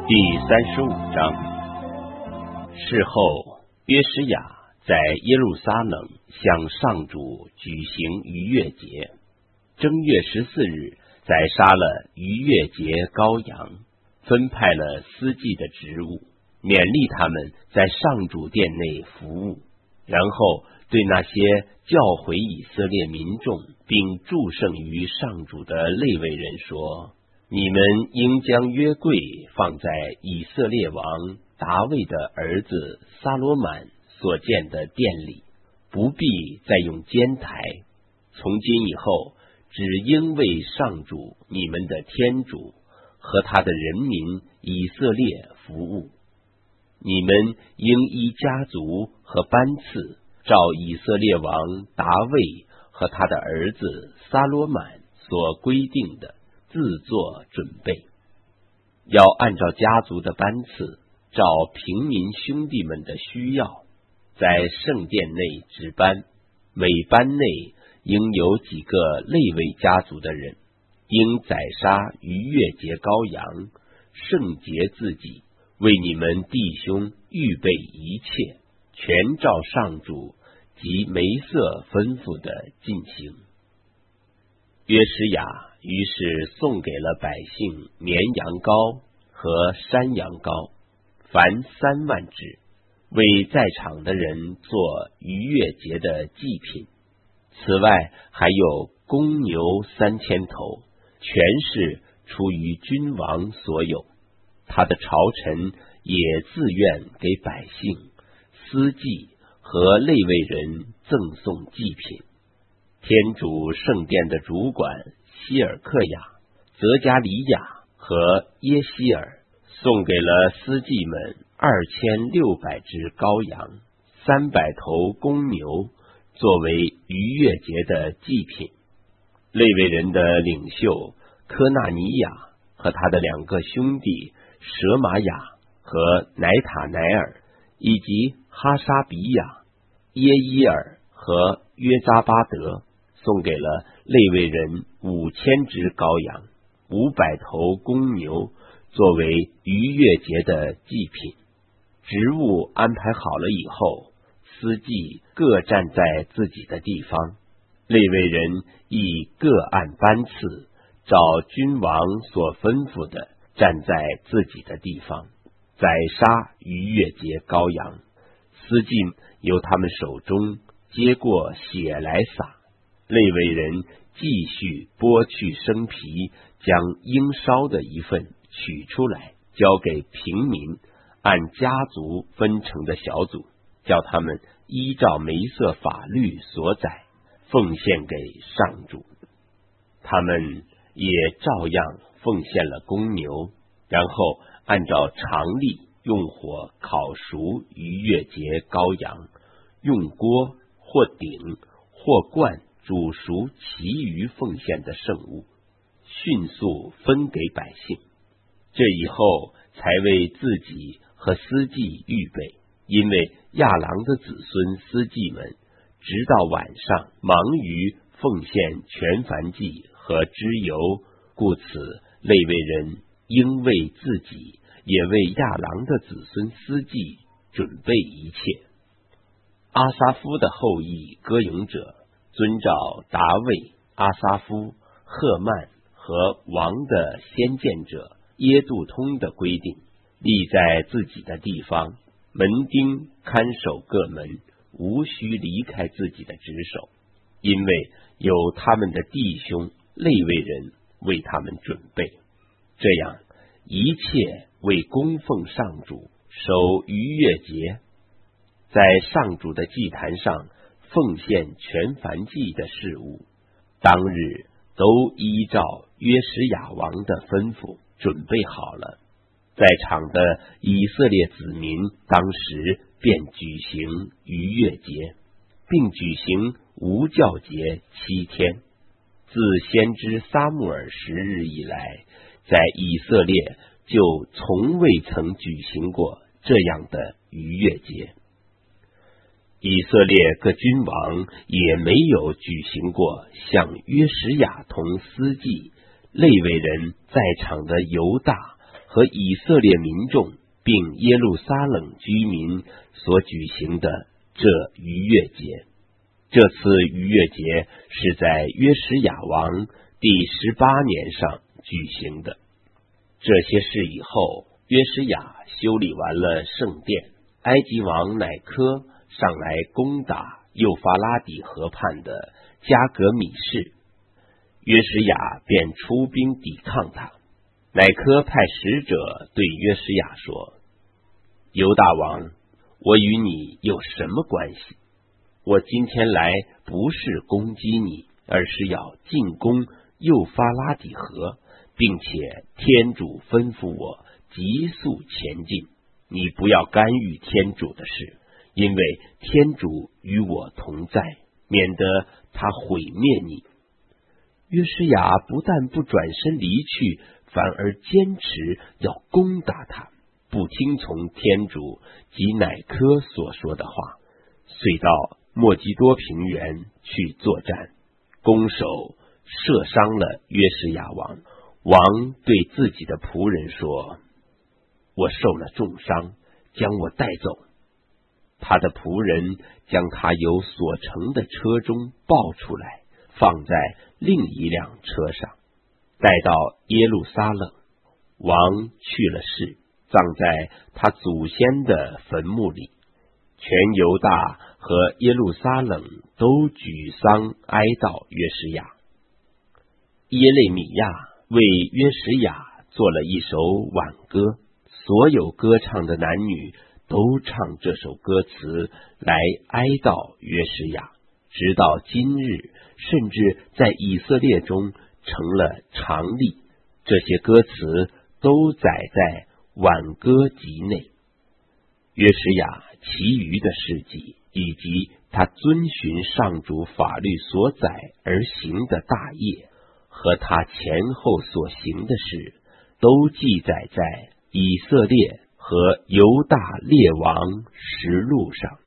第35章。事后，约书亚在耶路撒冷向上主举行逾越节，正月14日宰杀了逾越节羔羊，分派了司祭的职务，勉励他们在上主殿内服务，然后对那些教诲以色列民众并祝圣于上主的利未人说：你们应将约柜放在以色列王大卫的儿子撒罗满所建的殿里，不必再用肩台，从今以后只应为上主你们的天主和他的人民以色列服务。你们应依家族和班次，照以色列王大卫和他的儿子撒罗满所规定的自作准备，要按照家族的班次，照平民兄弟们的需要，在圣殿内值班，每班内应有几个利未家族的人，应宰杀逾越节羔羊，圣洁自己，为你们弟兄预备一切，全照上主及梅瑟吩咐的进行。约书亚于是送给了百姓绵羊羔和山羊羔，凡3万只，为在场的人做逾越节的祭品。此外还有公牛3000头，全是出于君王所有。他的朝臣也自愿给百姓、司祭和利未人赠送祭品。天主圣殿的主管希尔克雅、泽加里亚和耶希尔送给了司祭们2600只羔羊、300头公牛，作为逾越节的祭品。利未人的领袖科纳尼亚和他的2个兄弟舍玛雅和乃塔乃尔，以及哈沙比亚、耶伊尔和约扎巴德，送给了利未人5000只羔羊、500头公牛，作为逾越节的祭品。职务安排好了以后，司祭各站在自己的地方，利未人亦各按班次，照君王所吩咐的站在自己的地方，宰杀逾越节羔羊。司祭由他们手中接过血来洒，利未人继续剥去生皮，将应烧的一份取出来，交给平民，按家族分成的小组，叫他们依照梅瑟法律所载，奉献给上主。他们也照样奉献了公牛，然后按照常例用火烤熟逾越节羔羊，用锅或鼎或罐煮熟其余奉献的圣物，迅速分给百姓。这以后才为自己和司祭预备，因为亚郎的子孙司祭们直到晚上忙于奉献全燔祭和脂油，故此利未人应为自己也为亚郎的子孙司祭准备一切。阿撒夫的后裔歌咏者遵照达卫、阿撒夫、赫曼和王的先见者耶杜通的规定，立在自己的地方，门丁看守各门，无需离开自己的职守，因为有他们的弟兄利未人为他们准备。这样一切为供奉上主，守逾越节，在上主的祭坛上奉献全燔祭的事物，当日都依照约书亚王的吩咐准备好了。在场的以色列子民当时便举行逾越节，并举行无酵节7天。自先知撒母耳10日以来，在以色列就从未曾举行过这样的逾越节。以色列各君王也没有举行过像约书亚同司祭、利未人在场的犹大和以色列民众并耶路撒冷居民所举行的这逾越节。这次逾越节是在约史雅王第18年上举行的。这些事以后，约史雅修理完了圣殿，埃及王乃科上来攻打幼发拉底河畔的加革米士，约史雅便出兵抵抗他。乃科派使者对约史雅说：犹大王，我与你有什么关系？我今天来不是攻击你，而是要进攻幼发拉底河，并且天主吩咐我急速前进，你不要干预天主的事，因为天主与我同在，免得他毁灭你。约史雅不但不转身离去，反而坚持要攻打他，不听从天主及乃科所说的话，遂到莫基多平原去作战，弓手射伤了约史雅王。王对自己的仆人说：我受了重伤，将我带走。他的仆人将他由所乘的车中抱出来，放在另一辆车上，带到耶路撒冷。王去了世，葬在他祖先的坟墓里。全犹大和耶路撒冷都举丧哀悼约史雅。耶肋米亚为约史雅做了一首挽歌，所有歌唱的男女都唱这首歌词来哀悼约史雅，直到今日，甚至在以色列中成了常例。这些歌词都载在挽歌集内。约史雅其余的事迹，以及他遵循上主法律所载而行的大业，和他前后所行的事，都记载在以色列和犹大列王实录上。